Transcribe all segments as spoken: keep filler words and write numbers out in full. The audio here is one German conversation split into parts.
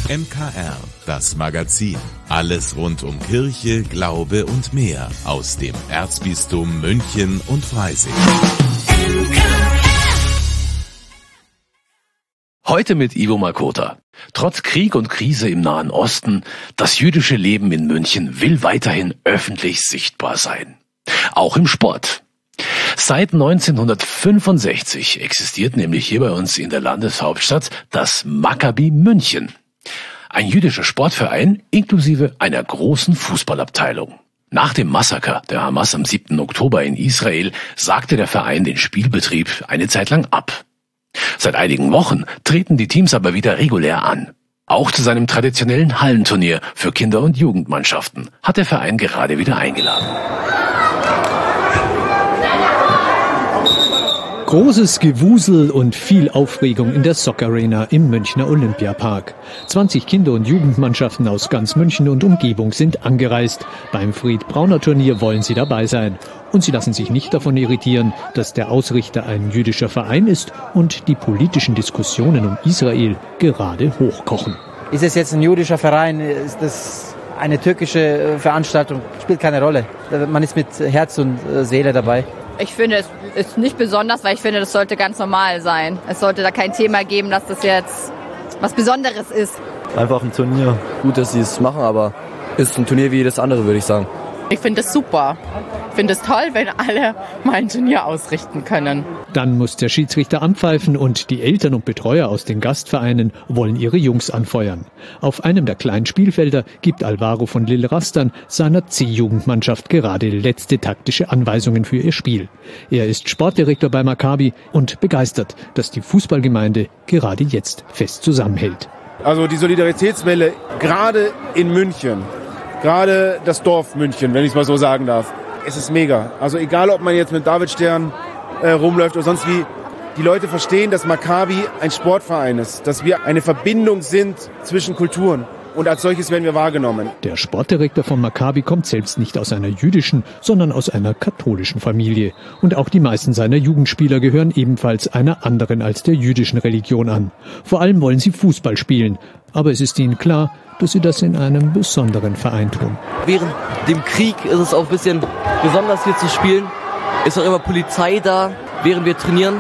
M K R, das Magazin. Alles rund um Kirche, Glaube und mehr aus dem Erzbistum München und Freising. Heute mit Ivo Makota. Trotz Krieg und Krise im Nahen Osten, das jüdische Leben in München will weiterhin öffentlich sichtbar sein. Auch im Sport. Seit neunzehnhundertfünfundsechzig existiert nämlich hier bei uns in der Landeshauptstadt das Maccabi München. Ein jüdischer Sportverein inklusive einer großen Fußballabteilung. Nach dem Massaker der Hamas am siebten Oktober in Israel sagte der Verein den Spielbetrieb eine Zeit lang ab. Seit einigen Wochen treten die Teams aber wieder regulär an. Auch zu seinem traditionellen Hallenturnier für Kinder- und Jugendmannschaften hat der Verein gerade wieder eingeladen. Großes Gewusel und viel Aufregung in der Soccer Arena im Münchner Olympiapark. zwanzig Kinder- und Jugendmannschaften aus ganz München und Umgebung sind angereist. Beim Fried-Brauner-Turnier wollen sie dabei sein. Und sie lassen sich nicht davon irritieren, dass der Ausrichter ein jüdischer Verein ist und die politischen Diskussionen um Israel gerade hochkochen. Ist es jetzt ein jüdischer Verein? Ist das eine türkische Veranstaltung? Spielt keine Rolle. Man ist mit Herz und Seele dabei. Ich finde, es ist nicht besonders, weil ich finde, das sollte ganz normal sein. Es sollte da kein Thema geben, dass das jetzt was Besonderes ist. Einfach ein Turnier. Gut, dass sie es machen, aber ist ein Turnier wie jedes andere, würde ich sagen. Ich finde es super. Ich finde es toll, wenn alle mal ein Turnier ausrichten können. Dann muss der Schiedsrichter anpfeifen und die Eltern und Betreuer aus den Gastvereinen wollen ihre Jungs anfeuern. Auf einem der kleinen Spielfelder gibt Alvaro von Lil Rastan seiner C-Jugendmannschaft gerade letzte taktische Anweisungen für ihr Spiel. Er ist Sportdirektor bei Maccabi und begeistert, dass die Fußballgemeinde gerade jetzt fest zusammenhält. Also die Solidaritätswelle gerade in München. Gerade das Dorf München, wenn ich es mal so sagen darf. Es ist mega. Also egal, ob man jetzt mit Davidstern äh, rumläuft oder sonst wie, die Leute verstehen, dass Maccabi ein Sportverein ist, dass wir eine Verbindung sind zwischen Kulturen. Und als solches werden wir wahrgenommen. Der Sportdirektor von Maccabi kommt selbst nicht aus einer jüdischen, sondern aus einer katholischen Familie. Und auch die meisten seiner Jugendspieler gehören ebenfalls einer anderen als der jüdischen Religion an. Vor allem wollen sie Fußball spielen. Aber es ist ihnen klar, dass sie das in einem besonderen Verein tun. Während dem Krieg ist es auch ein bisschen besonders hier zu spielen. Ist auch immer Polizei da, während wir trainieren.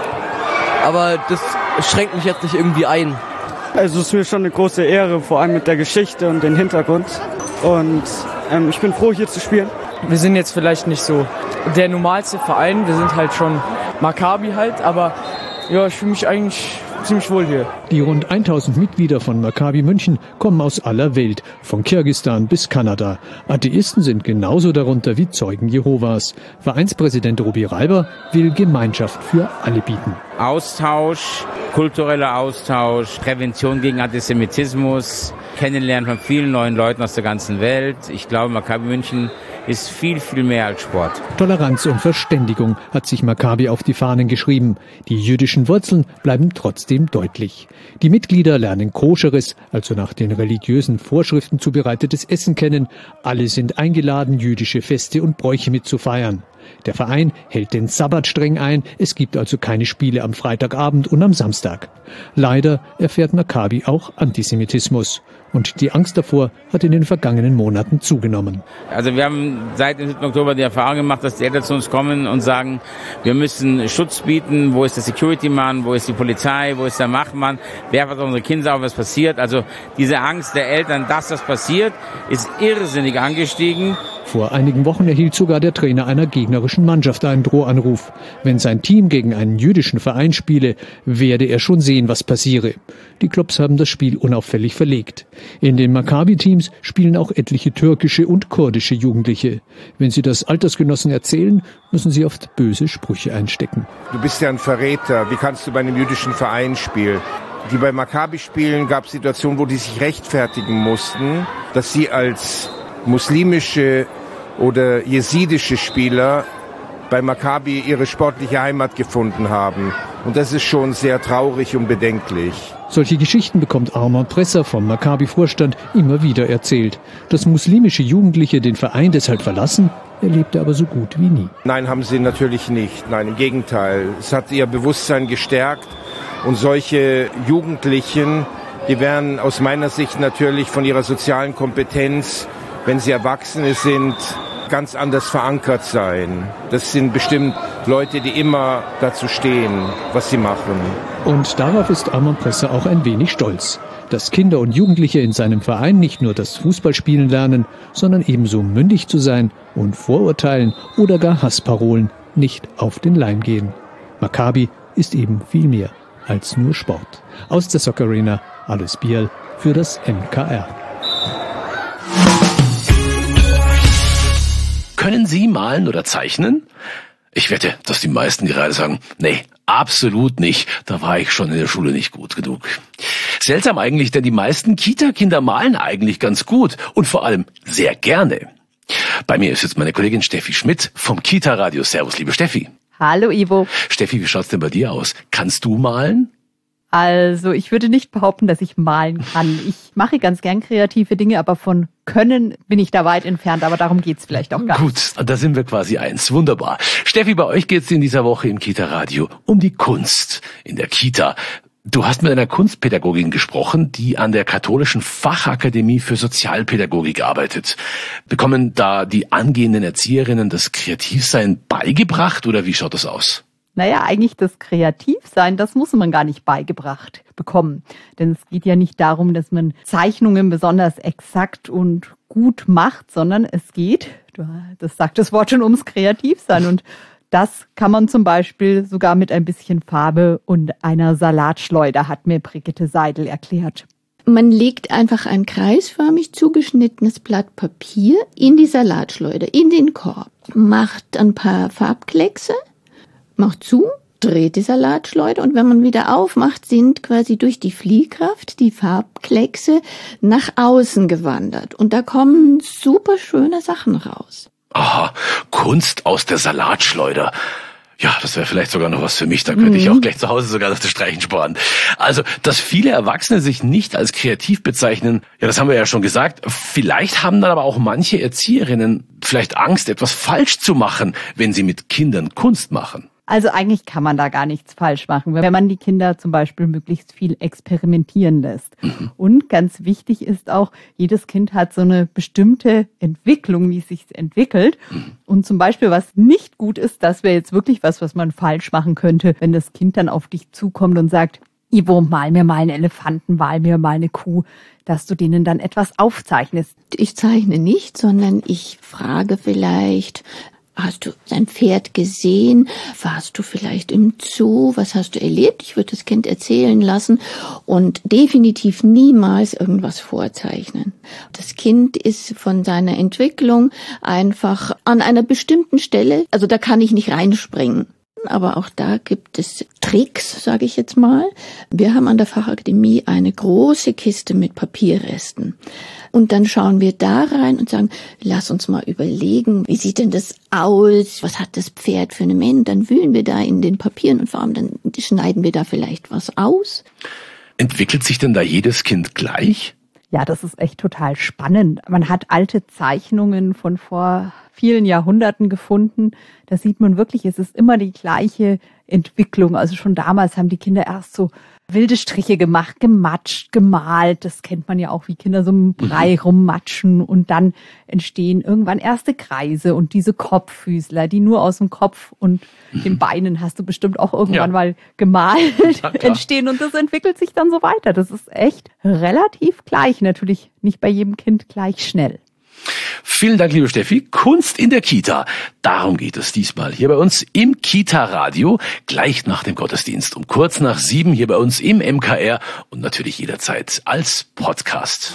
Aber das schränkt mich jetzt nicht irgendwie ein. Also es ist mir schon eine große Ehre, vor allem mit der Geschichte und dem Hintergrund. Und ähm, ich bin froh, hier zu spielen. Wir sind jetzt vielleicht nicht so der normalste Verein. Wir sind halt schon Maccabi halt, aber ja, ich fühle mich eigentlich ziemlich wohl hier. Die rund tausend Mitglieder von Maccabi München kommen aus aller Welt, von Kirgisistan bis Kanada. Atheisten sind genauso darunter wie Zeugen Jehovas. Vereinspräsident Robi Reiber will Gemeinschaft für alle bieten. Austausch, kultureller Austausch, Prävention gegen Antisemitismus, Kennenlernen von vielen neuen Leuten aus der ganzen Welt. Ich glaube, Maccabi München ist viel, viel mehr als Sport. Toleranz und Verständigung hat sich Maccabi auf die Fahnen geschrieben. Die jüdischen Wurzeln bleiben trotzdem deutlich. Die Mitglieder lernen koscheres, also nach den religiösen Vorschriften zubereitetes Essen kennen. Alle sind eingeladen, jüdische Feste und Bräuche mitzufeiern. Der Verein hält den Sabbat streng ein, es gibt also keine Spiele am Freitagabend und am Samstag. Leider erfährt Maccabi auch Antisemitismus. Und die Angst davor hat in den vergangenen Monaten zugenommen. Also wir haben seit dem siebten Oktober die Erfahrung gemacht, dass die Eltern zu uns kommen und sagen, wir müssen Schutz bieten. Wo ist der Security-Mann? Wo ist die Polizei? Wo ist der Wachmann? Wer hat unsere Kinder auf, was passiert? Also diese Angst der Eltern, dass das passiert, ist irrsinnig angestiegen. Vor einigen Wochen erhielt sogar der Trainer einer gegnerischen Mannschaft einen Drohanruf. Wenn sein Team gegen einen jüdischen Verein spiele, werde er schon sehen, was passiere. Die Clubs haben das Spiel unauffällig verlegt. In den Maccabi-Teams spielen auch etliche türkische und kurdische Jugendliche. Wenn sie das Altersgenossen erzählen, müssen sie oft böse Sprüche einstecken. Du bist ja ein Verräter. Wie kannst du bei einem jüdischen Verein spielen? Die bei Maccabi spielen, gab es Situationen, wo die sich rechtfertigen mussten, dass sie als muslimische oder jesidische Spieler bei Maccabi ihre sportliche Heimat gefunden haben. Und das ist schon sehr traurig und bedenklich. Solche Geschichten bekommt Armand Presser vom Maccabi-Vorstand immer wieder erzählt. Dass muslimische Jugendliche den Verein deshalb verlassen, erlebt er aber so gut wie nie. Nein, haben sie natürlich nicht. Nein, im Gegenteil. Es hat ihr Bewusstsein gestärkt. Und solche Jugendlichen, die werden aus meiner Sicht natürlich von ihrer sozialen Kompetenz, wenn sie Erwachsene sind, ganz anders verankert sein. Das sind bestimmt Leute, die immer dazu stehen, was sie machen. Und darauf ist Armand Presser auch ein wenig stolz, dass Kinder und Jugendliche in seinem Verein nicht nur das Fußballspielen lernen, sondern ebenso mündig zu sein und Vorurteilen oder gar Hassparolen nicht auf den Leim gehen. Maccabi ist eben viel mehr als nur Sport. Aus der Soccer Arena, Alois Bierl für das M K R. Können Sie malen oder zeichnen? Ich wette, dass die meisten gerade sagen, nee, absolut nicht. Da war ich schon in der Schule nicht gut genug. Seltsam eigentlich, denn die meisten Kita-Kinder malen eigentlich ganz gut und vor allem sehr gerne. Bei mir ist jetzt meine Kollegin Steffi Schmidt vom Kita-Radio. Servus, liebe Steffi. Hallo, Ivo. Steffi, wie schaut's denn bei dir aus? Kannst du malen? Also, ich würde nicht behaupten, dass ich malen kann. Ich mache ganz gern kreative Dinge, aber von Können bin ich da weit entfernt. Aber darum geht's vielleicht auch gar nicht. Gut, da sind wir quasi eins. Wunderbar. Steffi, bei euch geht's in dieser Woche im Kita-Radio um die Kunst in der Kita. Du hast mit einer Kunstpädagogin gesprochen, die an der Katholischen Fachakademie für Sozialpädagogik arbeitet. Bekommen da die angehenden Erzieherinnen das Kreativsein beigebracht oder wie schaut das aus? Naja, eigentlich das Kreativsein, das muss man gar nicht beigebracht bekommen. Denn es geht ja nicht darum, dass man Zeichnungen besonders exakt und gut macht, sondern es geht, das sagt das Wort schon, ums Kreativsein. Und das kann man zum Beispiel sogar mit ein bisschen Farbe und einer Salatschleuder, hat mir Brigitte Seidel erklärt. Man legt einfach ein kreisförmig zugeschnittenes Blatt Papier in die Salatschleuder, in den Korb, macht ein paar Farbkleckse, macht zu, dreht die Salatschleuder und wenn man wieder aufmacht, sind quasi durch die Fliehkraft die Farbkleckse nach außen gewandert. Und da kommen super schöne Sachen raus. Aha, Kunst aus der Salatschleuder. Ja, das wäre vielleicht sogar noch was für mich. Da könnte mhm. ich auch gleich zu Hause sogar das Streichen sparen. Also, dass viele Erwachsene sich nicht als kreativ bezeichnen, ja, das haben wir ja schon gesagt. Vielleicht haben dann aber auch manche Erzieherinnen vielleicht Angst, etwas falsch zu machen, wenn sie mit Kindern Kunst machen. Also eigentlich kann man da gar nichts falsch machen, wenn man die Kinder zum Beispiel möglichst viel experimentieren lässt. Mhm. Und ganz wichtig ist auch, jedes Kind hat so eine bestimmte Entwicklung, wie es sich entwickelt. Mhm. Und zum Beispiel, was nicht gut ist, das wäre jetzt wirklich was, was man falsch machen könnte, wenn das Kind dann auf dich zukommt und sagt, Ivo, mal mir mal einen Elefanten, mal mir mal eine Kuh, dass du denen dann etwas aufzeichnest. Ich zeichne nicht, sondern ich frage vielleicht, hast du dein Pferd gesehen? Warst du vielleicht im Zoo? Was hast du erlebt? Ich würde das Kind erzählen lassen und definitiv niemals irgendwas vorzeichnen. Das Kind ist von seiner Entwicklung einfach an einer bestimmten Stelle, also da kann ich nicht reinspringen. Aber auch da gibt es Tricks, sage ich jetzt mal. Wir haben an der Fachakademie eine große Kiste mit Papierresten. Und dann schauen wir da rein und sagen, lass uns mal überlegen, wie sieht denn das aus? Was hat das Pferd für eine Mähne? Dann wühlen wir da in den Papieren und vor allem dann schneiden wir da vielleicht was aus. Entwickelt sich denn da jedes Kind gleich? Ja, das ist echt total spannend. Man hat alte Zeichnungen von vor vielen Jahrhunderten gefunden. Da sieht man wirklich, es ist immer die gleiche Entwicklung. Also schon damals haben die Kinder erst so wilde Striche gemacht, gematscht, gemalt. Das kennt man ja auch, wie Kinder so im Brei rummatschen. Und dann entstehen irgendwann erste Kreise und diese Kopffüßler, die nur aus dem Kopf und den Beinen, hast du bestimmt auch irgendwann ja. mal gemalt, ja, entstehen. Und das entwickelt sich dann so weiter. Das ist echt relativ gleich. Natürlich nicht bei jedem Kind gleich schnell. Vielen Dank, liebe Steffi. Kunst in der Kita. Darum geht es diesmal hier bei uns im Kita-Radio. Gleich nach dem Gottesdienst um kurz nach sieben hier bei uns im M K R und natürlich jederzeit als Podcast.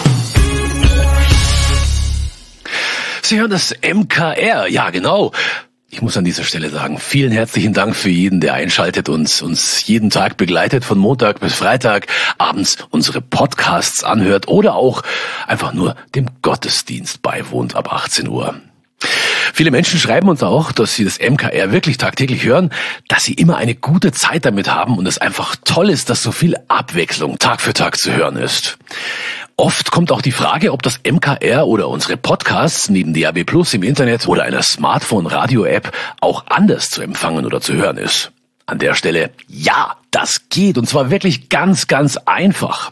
Sie hören das M K R. Ja, genau. Ich muss an dieser Stelle sagen, vielen herzlichen Dank für jeden, der einschaltet und uns jeden Tag begleitet, von Montag bis Freitag, abends unsere Podcasts anhört oder auch einfach nur dem Gottesdienst beiwohnt ab achtzehn Uhr. Viele Menschen schreiben uns auch, dass sie das M K R wirklich tagtäglich hören, dass sie immer eine gute Zeit damit haben und es einfach toll ist, dass so viel Abwechslung Tag für Tag zu hören ist. Oft kommt auch die Frage, ob das M K R oder unsere Podcasts neben D A B Plus im Internet oder einer Smartphone-Radio-App auch anders zu empfangen oder zu hören ist. An der Stelle, ja, das geht und zwar wirklich ganz, ganz einfach.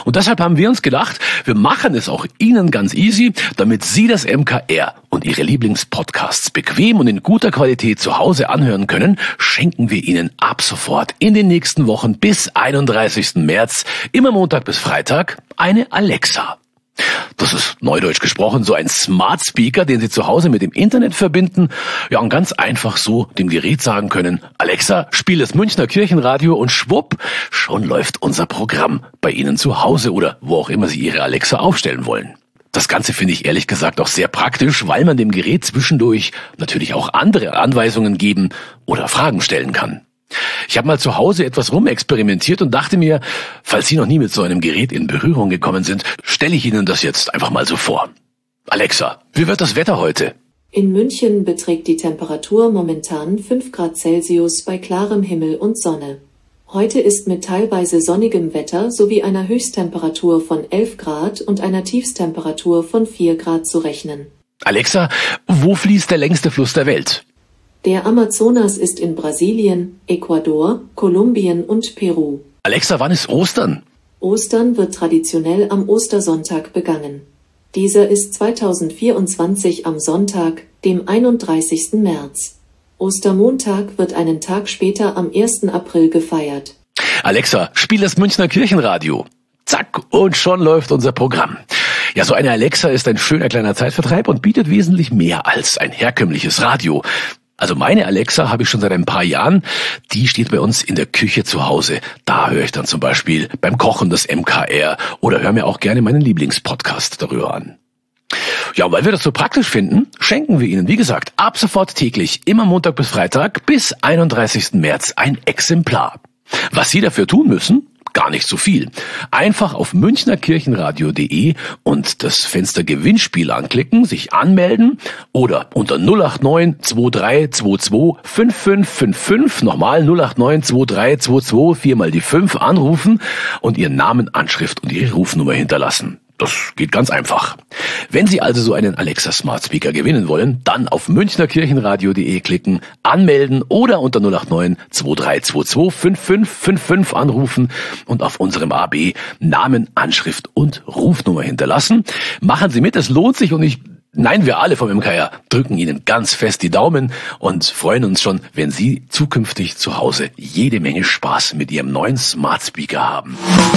Und deshalb haben wir uns gedacht, wir machen es auch Ihnen ganz easy, damit Sie das M K R und Ihre Lieblingspodcasts bequem und in guter Qualität zu Hause anhören können, schenken wir Ihnen ab sofort in den nächsten Wochen bis einunddreißigsten März, immer Montag bis Freitag, eine Alexa. Das ist neudeutsch gesprochen so ein Smart Speaker, den Sie zu Hause mit dem Internet verbinden, ja, und ganz einfach so dem Gerät sagen können: Alexa, spiel das Münchner Kirchenradio, und schwupp, schon läuft unser Programm bei Ihnen zu Hause oder wo auch immer Sie Ihre Alexa aufstellen wollen. Das Ganze finde ich ehrlich gesagt auch sehr praktisch, weil man dem Gerät zwischendurch natürlich auch andere Anweisungen geben oder Fragen stellen kann. Ich habe mal zu Hause etwas rumexperimentiert und dachte mir, falls Sie noch nie mit so einem Gerät in Berührung gekommen sind, stelle ich Ihnen das jetzt einfach mal so vor. Alexa, wie wird das Wetter heute? In München beträgt die Temperatur momentan fünf Grad Celsius bei klarem Himmel und Sonne. Heute ist mit teilweise sonnigem Wetter sowie einer Höchsttemperatur von elf Grad und einer Tiefstemperatur von vier Grad zu rechnen. Alexa, wo fließt der längste Fluss der Welt? Der Amazonas ist in Brasilien, Ecuador, Kolumbien und Peru. Alexa, wann ist Ostern? Ostern wird traditionell am Ostersonntag begangen. Dieser ist zweitausendvierundzwanzig am Sonntag, dem einunddreißigsten März. Ostermontag wird einen Tag später am ersten April gefeiert. Alexa, spiel das Münchner Kirchenradio. Zack, und schon läuft unser Programm. Ja, so eine Alexa ist ein schöner kleiner Zeitvertreib und bietet wesentlich mehr als ein herkömmliches Radio. Also meine Alexa habe ich schon seit ein paar Jahren. Die steht bei uns in der Küche zu Hause. Da höre ich dann zum Beispiel beim Kochen das M K R oder höre mir auch gerne meinen Lieblingspodcast darüber an. Ja, weil wir das so praktisch finden, schenken wir Ihnen, wie gesagt, ab sofort täglich, immer Montag bis Freitag bis einunddreißigsten März ein Exemplar. Was Sie dafür tun müssen? Gar nicht so viel. Einfach auf münchnerkirchenradio punkt de und das Fenster Gewinnspiel anklicken, sich anmelden oder unter null acht neun zwei drei zwei zwei fünf fünf fünf fünf, nochmal null acht neun zwei drei zwei zwei, viermal die fünf anrufen und Ihren Namen, Anschrift und Ihre Rufnummer hinterlassen. Das geht ganz einfach. Wenn Sie also so einen Alexa Smart Speaker gewinnen wollen, dann auf münchnerkirchenradio punkt de klicken, anmelden oder unter null acht neun zwei drei zwei zwei fünf fünf fünf fünf anrufen und auf unserem A B Namen, Anschrift und Rufnummer hinterlassen. Machen Sie mit, es lohnt sich, und ich Nein, wir alle vom M K R drücken Ihnen ganz fest die Daumen und freuen uns schon, wenn Sie zukünftig zu Hause jede Menge Spaß mit Ihrem neuen Smart Speaker haben.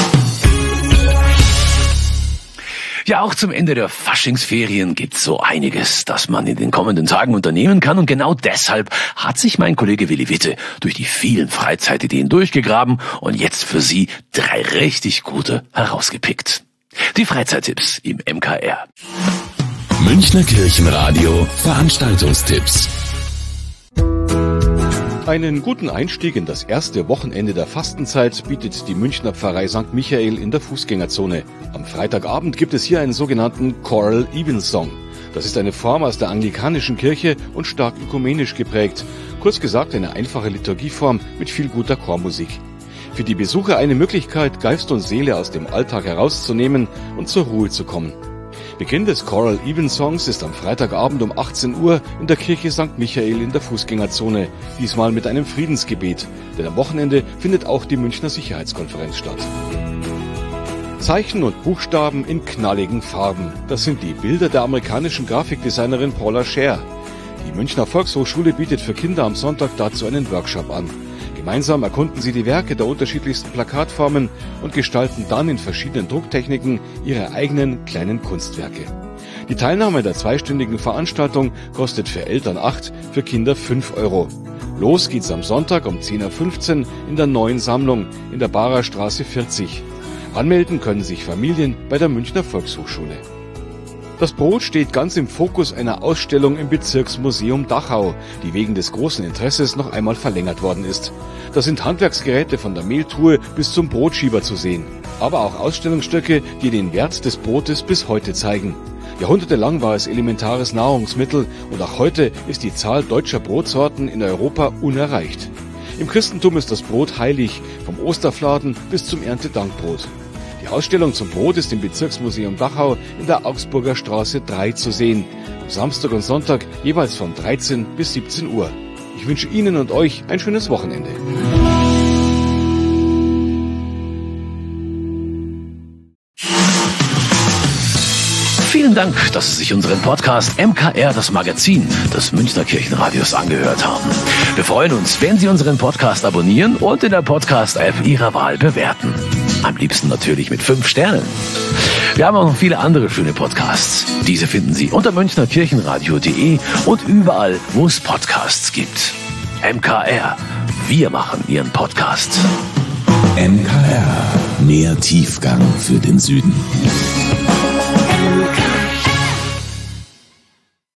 Ja, auch zum Ende der Faschingsferien gibt's so einiges, das man in den kommenden Tagen unternehmen kann. Und genau deshalb hat sich mein Kollege Willi Witte durch die vielen Freizeitideen durchgegraben und jetzt für Sie drei richtig gute herausgepickt. Die Freizeittipps im M K R. Münchner Kirchenradio Veranstaltungstipps. Einen guten Einstieg in das erste Wochenende der Fastenzeit bietet die Münchner Pfarrei Sankt Michael in der Fußgängerzone. Am Freitagabend gibt es hier einen sogenannten Choral Evensong. Das ist eine Form aus der anglikanischen Kirche und stark ökumenisch geprägt. Kurz gesagt eine einfache Liturgieform mit viel guter Chormusik. Für die Besucher eine Möglichkeit, Geist und Seele aus dem Alltag herauszunehmen und zur Ruhe zu kommen. Beginn des Choral Evensongs ist am Freitagabend um achtzehn Uhr in der Kirche Sankt Michael in der Fußgängerzone, diesmal mit einem Friedensgebet, denn am Wochenende findet auch die Münchner Sicherheitskonferenz statt. Zeichen und Buchstaben in knalligen Farben, das sind die Bilder der amerikanischen Grafikdesignerin Paula Scher. Die Münchner Volkshochschule bietet für Kinder am Sonntag dazu einen Workshop an. Gemeinsam erkunden sie die Werke der unterschiedlichsten Plakatformen und gestalten dann in verschiedenen Drucktechniken ihre eigenen kleinen Kunstwerke. Die Teilnahme der zweistündigen Veranstaltung kostet für Eltern acht, für Kinder fünf Euro. Los geht's am Sonntag um zehn Uhr fünfzehn in der neuen Sammlung in der Barer Straße vierzig. Anmelden können sich Familien bei der Münchner Volkshochschule. Das Brot steht ganz im Fokus einer Ausstellung im Bezirksmuseum Dachau, die wegen des großen Interesses noch einmal verlängert worden ist. Da sind Handwerksgeräte von der Mehltruhe bis zum Brotschieber zu sehen, aber auch Ausstellungsstücke, die den Wert des Brotes bis heute zeigen. Jahrhundertelang war es elementares Nahrungsmittel und auch heute ist die Zahl deutscher Brotsorten in Europa unerreicht. Im Christentum ist das Brot heilig, vom Osterfladen bis zum Erntedankbrot. Die Ausstellung zum Brot ist im Bezirksmuseum Dachau in der Augsburger Straße drei zu sehen. Am Samstag und Sonntag jeweils von dreizehn bis siebzehn Uhr. Ich wünsche Ihnen und euch ein schönes Wochenende. Vielen Dank, dass Sie sich unseren Podcast M K R, das Magazin des Münchner Kirchenradios, angehört haben. Wir freuen uns, wenn Sie unseren Podcast abonnieren und in der Podcast-App Ihrer Wahl bewerten. Am liebsten natürlich mit fünf Sternen. Wir haben auch noch viele andere schöne Podcasts. Diese finden Sie unter münchner kirchenradio punkt de und überall, wo es Podcasts gibt. M K R, wir machen Ihren Podcast. M K R, mehr Tiefgang für den Süden.